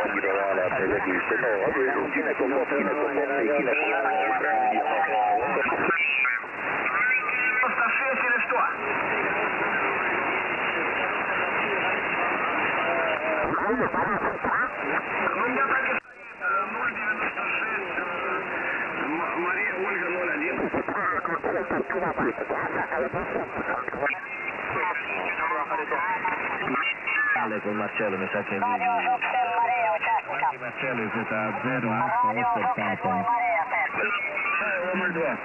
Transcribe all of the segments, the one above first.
Girolamo, attesa Chiste, no, fine con Botti, fine con Botti, fine con Старшие через что? Ну, у меня так и стоит 096, Мария Ольга 01. Con Marcello mi sa che Radio Jupiter Marea участникам. Marcello это 0 Radio Jupiter Papa. Marea. Номер 2.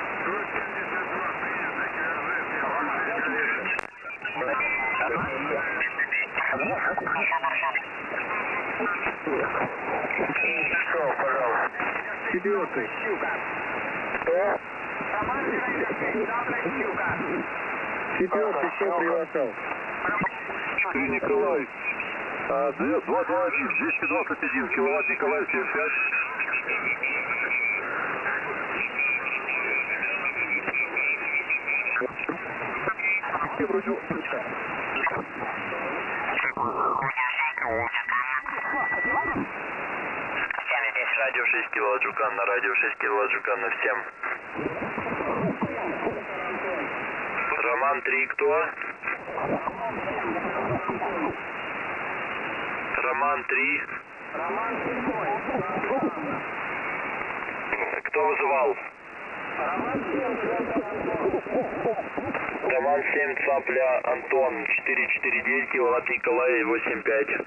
Что, пожалуйста? Четвертый. Что? Четвертый, что приглашал? Николай. 221 киловатт, Николай, 75. Здесь радио 6 киловатт Жукан, на радио 6 киловатт Жукан на всем. Роман 3, кто? Роман 3. Кто вызывал? Роман 7, Цапля, Антон, 449 киловатт, Николай, 85.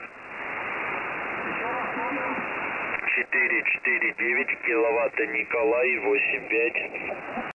449 киловатта, Николай, 85.